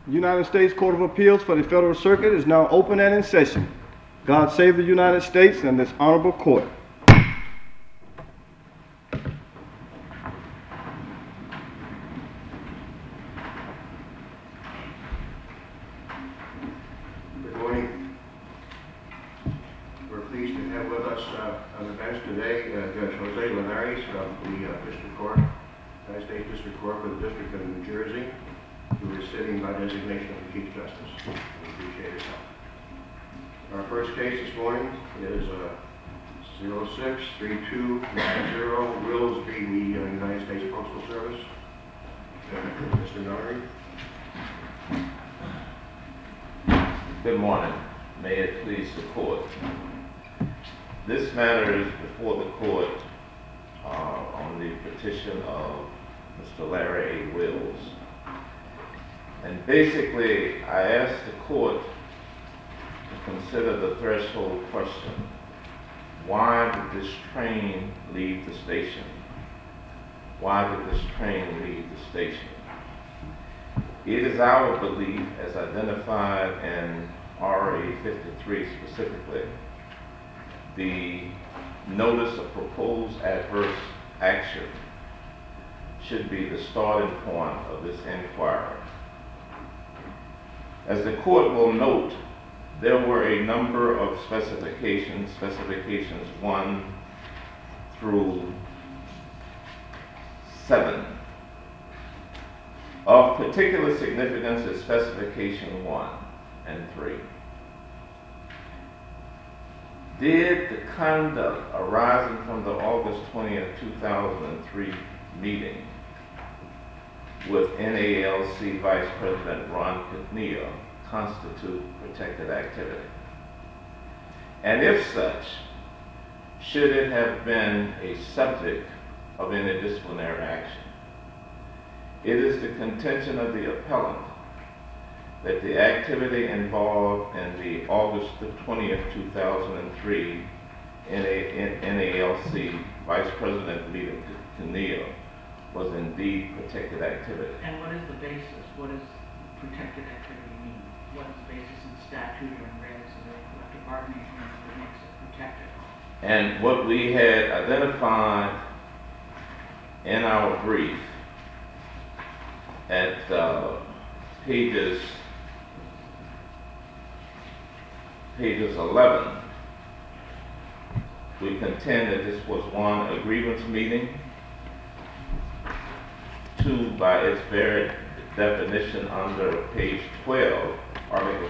United States Court of Appeals for the Federal Circuit is now open and in session. God save the United States and this honorable court. Good morning. We're pleased to have with us on the bench today Judge Jose Linares from the District Court, United States District Court for the District of New Jersey, who is sitting by designation of the Chief Justice. We appreciate his help. Our first case this morning is 06-3290 Wills v. United States Postal Service. Mr. Nunnery. Good morning. May it please the court. This matter is before the court on the petition of Mr. Larry A. Wills. And basically, I asked the court to consider the threshold question. Why did this train leave the station? Why did this train leave the station? It is our belief, as identified in RA 53 specifically, the notice of proposed adverse action should be the starting point of this inquiry. As the court will note, there were a number of specifications 1 through 7. Of particular significance is specification 1 and 3. Did the conduct arising from the August 20th, 2003 meeting with NALC Vice President Ron Kinnear constitute protected activity? And if such, should it have been a subject of any disciplinary action? It is the contention of the appellant that the activity involved in the August 20th, 2003 NALC Vice President meeting with Kinnear was indeed protected activity. And what is the basis? What does protected activity mean? What is the basis in statute or in regs of the collective bargaining agreement that makes it protected? And what we had identified in our brief at pages 11, we contend that this was 1, a grievance meeting, 2, by its very definition under page 12, article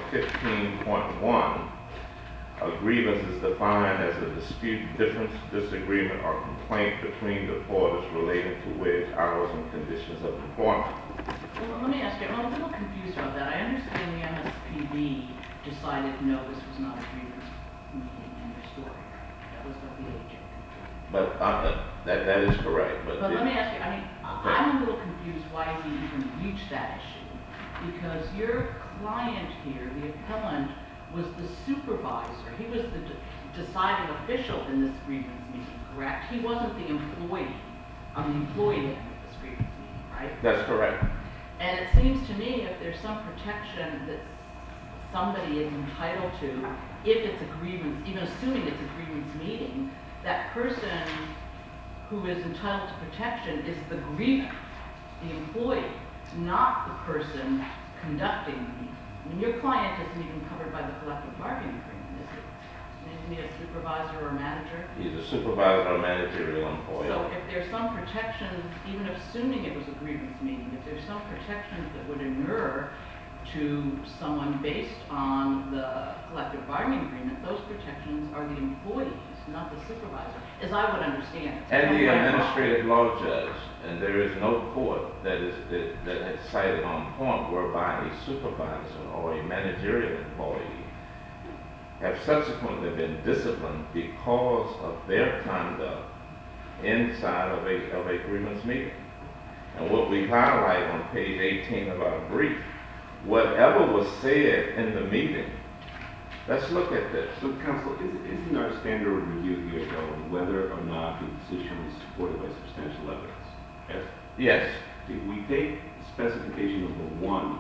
15.1, a grievance is defined as a dispute, difference, disagreement, or complaint between the parties relating to wage, hours, and conditions of employment. Well, let me ask you, I'm a little confused about that. I understand the MSPB decided no, this was not a grievance meeting in your story. That was what the AJ. But that is correct. But let me ask you, I mean, okay. I'm a little confused why we even reached that issue. Because your client here, the appellant, was the supervisor. He was the deciding official in this grievance meeting, correct? He wasn't the employee on the employee end of this grievance meeting, right? That's correct. And it seems to me if there's some protection that somebody is entitled to, if it's a grievance, even assuming it's a grievance meeting, that person who is entitled to protection is the grievant, the employee, not the person conducting the meeting. I mean, your client isn't even covered by the collective bargaining agreement, is he? Isn't he a supervisor or manager? He's a supervisor or managerial employee. So if there's some protections, even assuming it was a grievance meeting, if there's some protections that would inure to someone based on the collective bargaining agreement, those protections are the employees, not the supervisor, as I would understand it. And the administrative law judge, and there is no court that has cited on point whereby a supervisor or a managerial employee have subsequently been disciplined because of their conduct inside of a grievance meeting. And what we highlight on page 18 of our brief, whatever was said in the meeting, let's look at this. So, counsel, isn't our standard review here, though, whether or not the decision is supported by substantial evidence? Yes? Yes. If we take specification number 1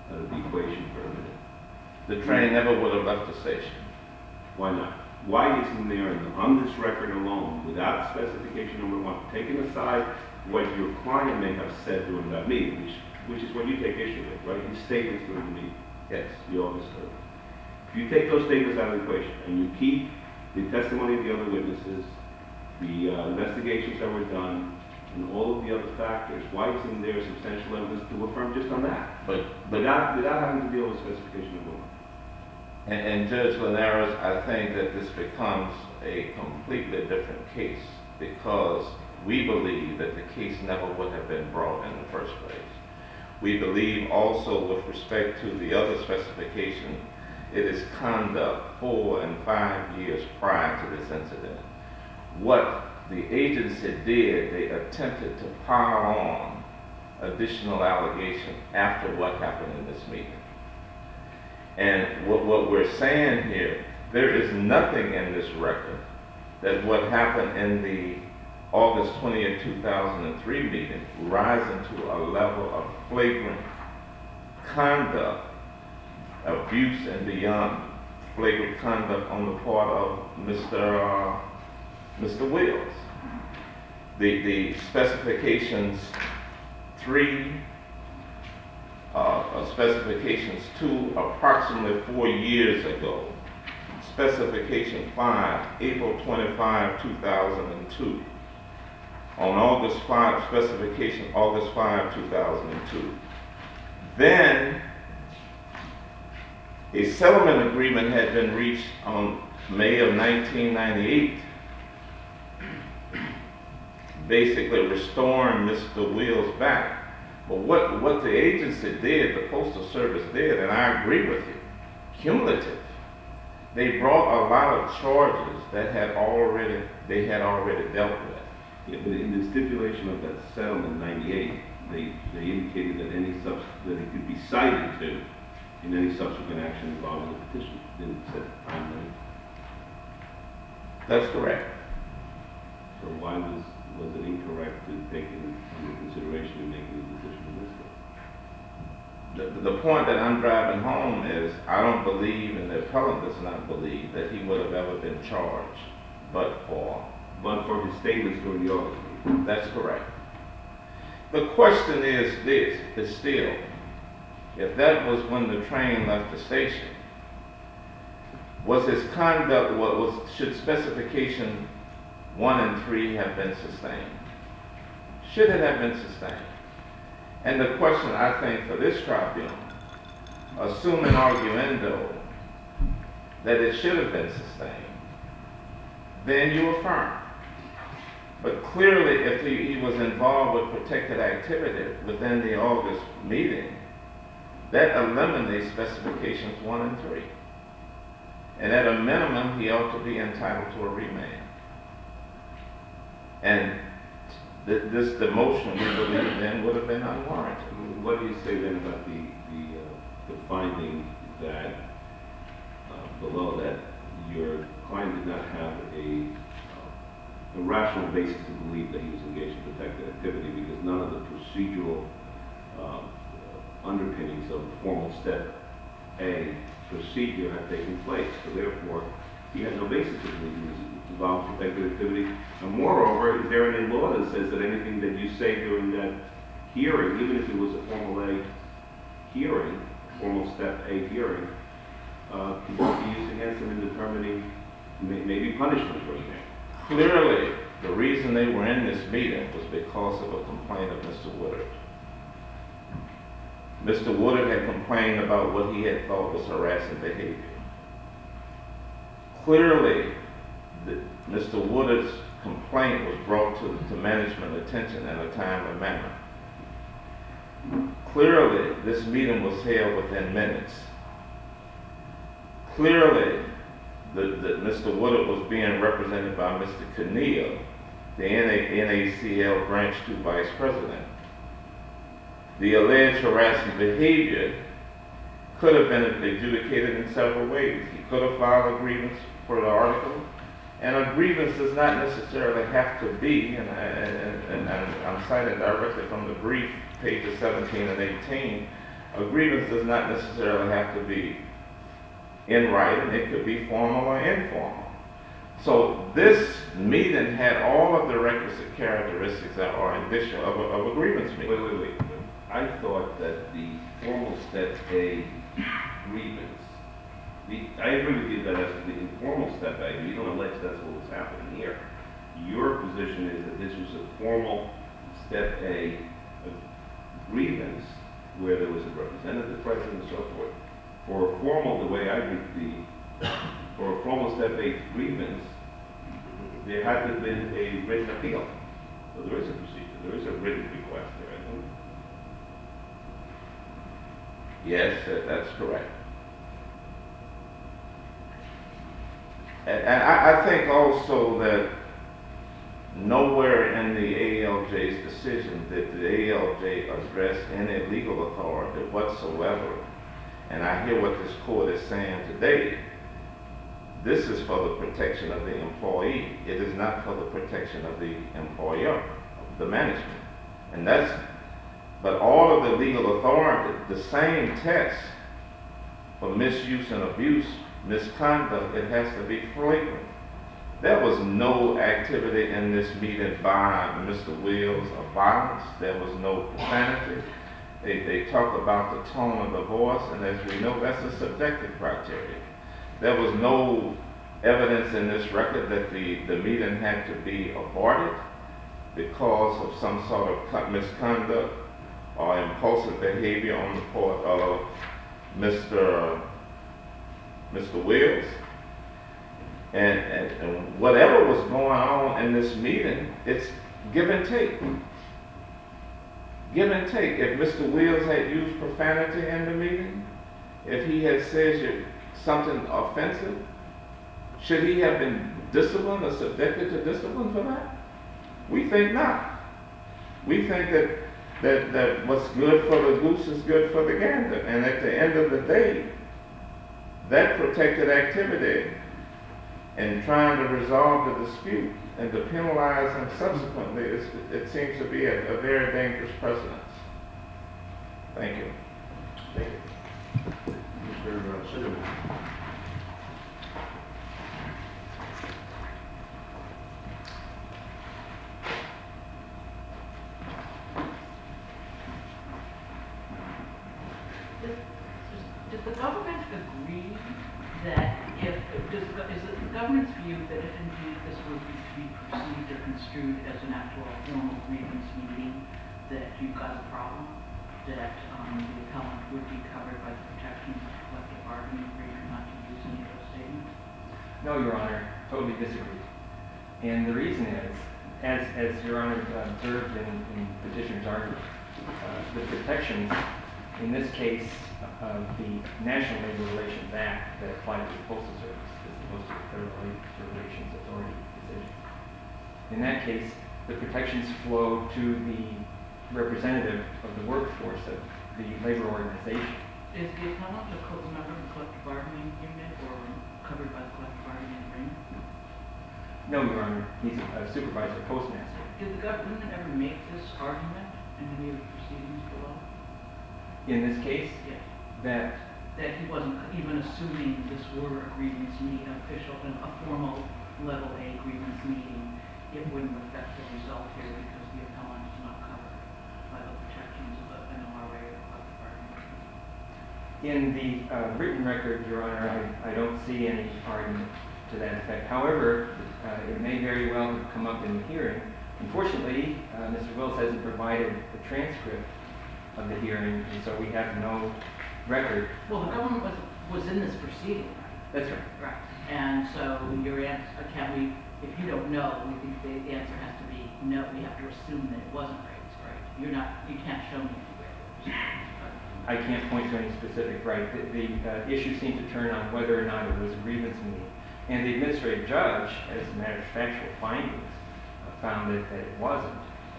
out of the equation for a minute. The train never would have left the station. Why not? Why isn't there, on this record alone, without specification number one, taking aside what your client may have said during that meeting, which is what you take issue with, right? His statements during the meeting. Yes. The August 3rd. If you take those statements out of the equation and you keep the testimony of the other witnesses, the investigations that were done, and all of the other factors, why isn't there substantial evidence to affirm just on that? But Without having to deal with specification number one. And Judge Linares, I think that this becomes a completely different case because we believe that the case never would have been brought in the first place. We believe also with respect to the other specification, it is conduct 4 and 5 years prior to this incident. What the agency did, they attempted to pile on additional allegations after what happened in this meeting. And what we're saying here, there is nothing in this record that what happened in the August 20th, 2003 meeting rising to a level of flagrant conduct, abuse and beyond flagrant conduct on the part of Mr. Wills. The specifications 3, specifications 2, approximately 4 years ago. Specification 5, April 25, 2002. On August 5, specification August 5, 2002. Then a settlement agreement had been reached on May of 1998, basically restoring Mr. Wills back. But what the agency did, the Postal Service did, and I agree with you, cumulative. They brought a lot of charges that they had already dealt with. Yeah, but in the stipulation of that settlement in 98, they indicated that that it could be cited to in any subsequent action involving the petition. Didn't set the time limit. That's correct. So why was it incorrect to take it under consideration in making the decision in this case? The point that I'm driving home is I don't believe, and the appellant does not believe, that he would have ever been charged, but for his statements during the August meeting. That's correct. The question is still, if that was when the train left the station, was his conduct, should specification 1 and 3 have been sustained? Should it have been sustained? And the question, I think, for this tribunal, assuming arguendo that it should have been sustained, then you affirm. But clearly, if he was involved with protected activity within the August meeting, that eliminates specifications 1 and 3. And at a minimum, he ought to be entitled to a remand. And the motion, we believe, then would have been unwarranted. What do you say then about the finding that below that your client did not have a rational basis to believe that he was engaged in protected activity because none of the procedural underpinnings of formal step A procedure had taken place. So therefore, he had no basis to believe he was involved in protected activity. And moreover, is there any law that says that anything that you say during that hearing, even if it was a formal A hearing, formal step A hearing, can be used against him in determining maybe punishment for him? Clearly, the reason they were in this meeting was because of a complaint of Mr. Woodard. Mr. Woodard had complained about what he had thought was harassing behavior. Clearly, Mr. Woodard's complaint was brought to management attention in a timely manner. Clearly, this meeting was held within minutes. Clearly, that Mr. Woodard was being represented by Mr. Kinneal, the NACL Branch 2 Vice President. The alleged harassing behavior could have been adjudicated in several ways. He could have filed a grievance for the article, and a grievance does not necessarily have to be, and I'm citing directly from the brief, pages 17 and 18, A grievance does not necessarily have to be in writing. It could be formal or informal. So this meeting had all of the requisite characteristics that are indicia of a grievance meeting. Wait. I thought that the formal step A grievance, I agree with you that as the informal step A, you don't allege that's what was happening here. Your position is that this was a formal step A grievance where there was a representative present and so forth. For a formal, the way I read for a formal step A grievance, there had to have been a written appeal. So there is a procedure, there is a written request there, I think. Yes, that's correct. And I think also that nowhere in the ALJ's decision did the ALJ address any legal authority whatsoever. And I hear what this court is saying today. This is for the protection of the employee. It is not for the protection of the employer, the management. And but all of the legal authority, the same test for misuse and abuse, misconduct, it has to be flagrant. There was no activity in this meeting by Mr. Wills of violence. There was no profanity. They talk about the tone of the voice, and as we know, that's a subjective criteria. There was no evidence in this record that the meeting had to be aborted because of some sort of misconduct or impulsive behavior on the part of Mr. Wills. And whatever was going on in this meeting, it's give and take. Give and take. If Mr. Wills had used profanity in the meeting, if he had said something offensive, should he have been disciplined or subjected to discipline for that? We think not. We think that what's good for the goose is good for the gander. And at the end of the day, that protected activity in trying to resolve the dispute and to penalize him subsequently, it seems to be a very dangerous precedent. Thank you. Thank you. Mr. Cinnamon. Does the government agree that is it the government's view that if indeed this were to be perceived or construed as an actual formal grievance meeting, that you've got a problem, that the appellant would be covered by the protections of the collective bargaining agreement not to use any of those statements? No, Your Honor, totally disagree. And the reason is, as Your Honor observed in petitioner's argument, the protections in this case of the National Labor Relations Act that apply to the Postal Service as opposed to the Federal Labor Relations Authority decision. In that case, the protections flow to the representative of the workforce of the labor organization. Is the appellant a member of the collective bargaining unit or covered by the collective bargaining agreement? No, Your Honor, he's a supervisor postmaster. Did the government ever make this argument in any of the proceedings below? In this case, Yes. that he wasn't even assuming this were a grievance meeting, a formal level A grievance meeting, it wouldn't affect the result here because the appellant is not covered by the protections of an NLRA or collective bargaining agreement. in the written record, Your Honor, I don't see any argument to that effect. However, it may very well have come up in the hearing. Unfortunately, Mr. Wills hasn't provided the transcript of the hearing, and so we have no record. Well, the government was in this proceeding, right? That's right. Right. And so your answer, if you don't know, we think the answer has to be no. We have to assume that it wasn't raised, right? You can't show me anywhere. I can't point to any specific right. The issue seemed to turn on whether or not it was a grievance meeting. And the administrative judge, as a matter of factual findings, found that it wasn't.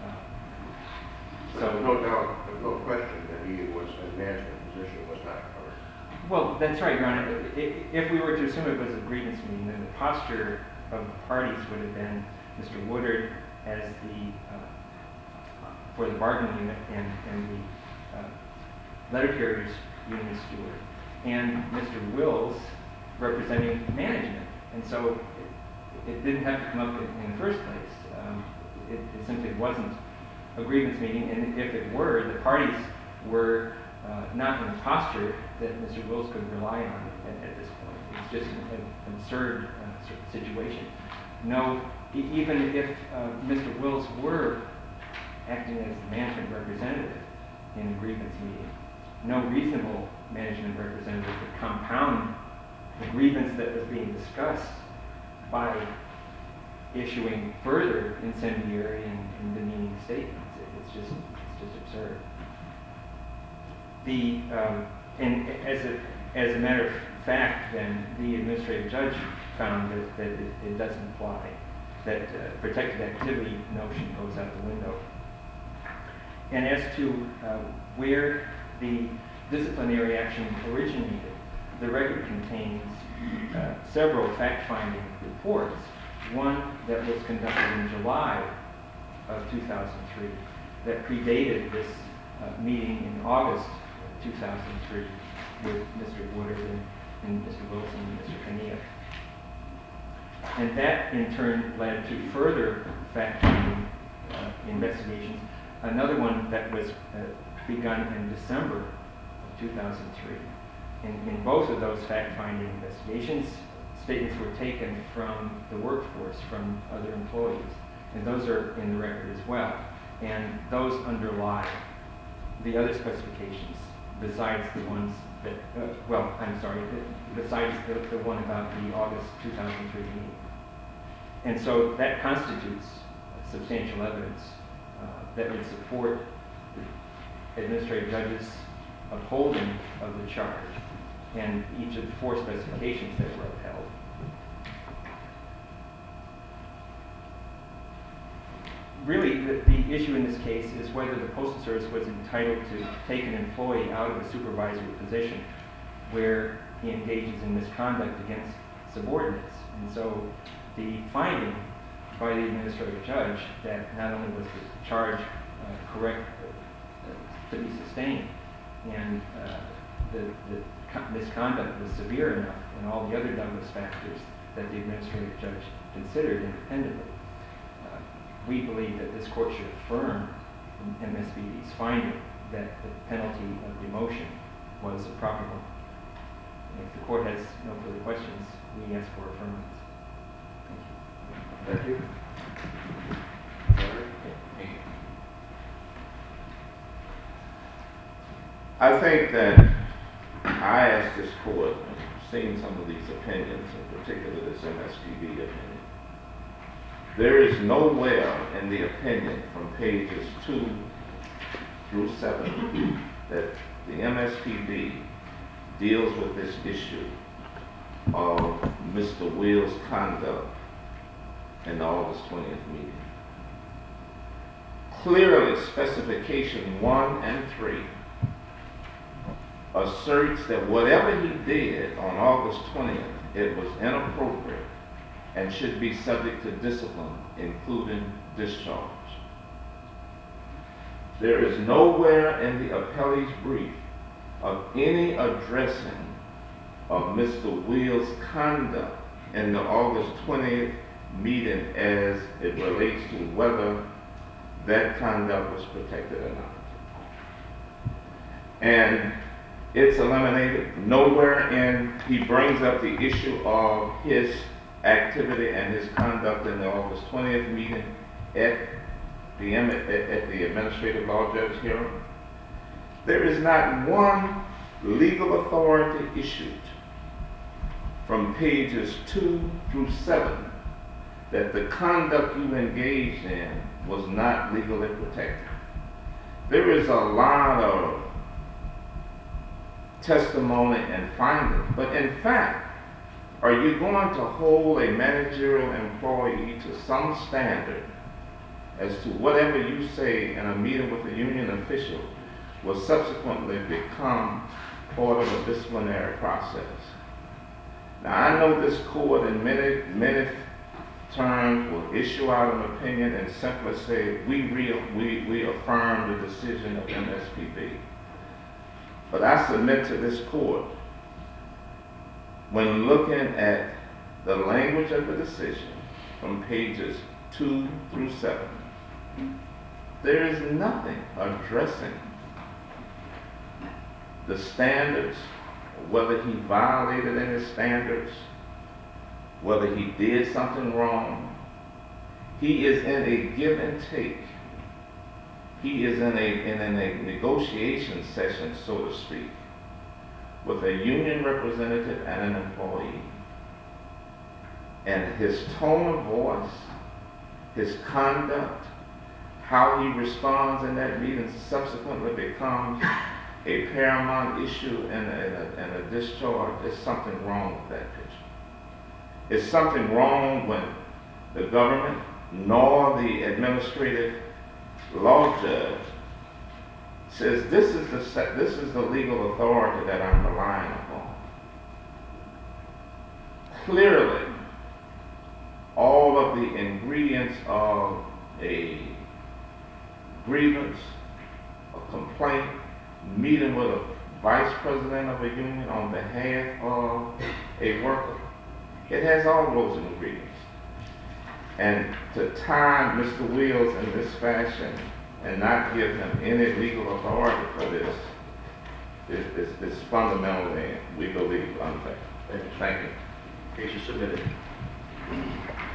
So there's no doubt, there's no question that he was in management position, was not covered. Well, that's right, Your Honor. If we were to assume it was a grievance meeting, then the posture of the parties would have been Mr. Woodard as for the bargaining unit and the letter carriers union steward, and Mr. Wills representing management. And so it didn't have to come up in the first place. It simply wasn't a grievance meeting, and if it were, the parties were not in a posture that Mr. Wills could rely on at this point. It's just an absurd sort of situation. No, even if Mr. Wills were acting as the management representative in a grievance meeting, no reasonable management representative could compound the grievance that was being discussed by issuing further incendiary and demeaning statements. It's just absurd. And as a matter of fact, then the administrative judge found that it doesn't apply. That protected activity notion goes out the window. And as to where the disciplinary action originated, the record contains several fact-finding reports. One that was conducted in July of 2003 that predated this meeting in August of 2003 with Mr. Woodard and Mr. Wilson and Mr. Kania. And that in turn led to further fact-finding investigations. Another one that was begun in December of 2003. In both of those fact-finding investigations, statements were taken from the workforce, from other employees. And those are in the record as well. And those underlie the other specifications besides the ones that, besides the one about the August 2003 meeting. And so that constitutes substantial evidence that would support the administrative judge's upholding of the charge and each of the four specifications that were upheld. Really, the issue in this case is whether the Postal Service was entitled to take an employee out of a supervisory position where he engages in misconduct against subordinates. And so the finding by the administrative judge that not only was the charge correct to be sustained, and the misconduct was severe enough, and all the other Douglas factors that the administrative judge considered independently, we believe that this court should affirm MSPB's finding that the penalty of demotion was a proper one. If the court has no further questions, we ask for affirmance. Thank you. I think that I asked this court, seeing some of these opinions, in particular this MSPB opinion, there is nowhere in the opinion from pages 2 through 7 that the MSPB deals with this issue of Mr. Will's conduct in the August 20th meeting. Clearly, specification 1 and 3 asserts that whatever he did on August 20th, it was inappropriate and should be subject to discipline, including discharge. There is nowhere in the appellee's brief of any addressing of Mr. Will's conduct in the August 20th meeting as it relates to whether that conduct was protected or not. And it's eliminated. Nowhere in he brings up the issue of his activity and his conduct in the August 20th meeting at the administrative law judge hearing. There is not one legal authority issued from pages 2 through 7 that the conduct you engaged in was not legally protected. There is a lot of testimony and findings, but in fact, are you going to hold a managerial employee to some standard as to whatever you say in a meeting with a union official will subsequently become part of a disciplinary process? Now, I know this court in many terms will issue out an opinion and simply say, we affirm the decision of MSPB. But I submit to this court, when looking at the language of the decision from pages 2 through 7, there is nothing addressing the standards, whether he violated any standards, whether he did something wrong. He is in a give and take. He is in a negotiation session, so to speak, with a union representative and an employee. And his tone of voice, his conduct, how he responds in that meeting subsequently becomes a paramount issue and a discharge. There's something wrong with that picture. It's something wrong when the government nor the administrative law judge says this is the legal authority that I'm relying upon. Clearly, all of the ingredients of a grievance, a complaint, meeting with a vice president of a union on behalf of a worker, it has all those ingredients. And to time Mr. Wheels in this fashion and not give him any legal authority for this is fundamentally, we believe, unfair. Thank you. Thank you. Case is submitted.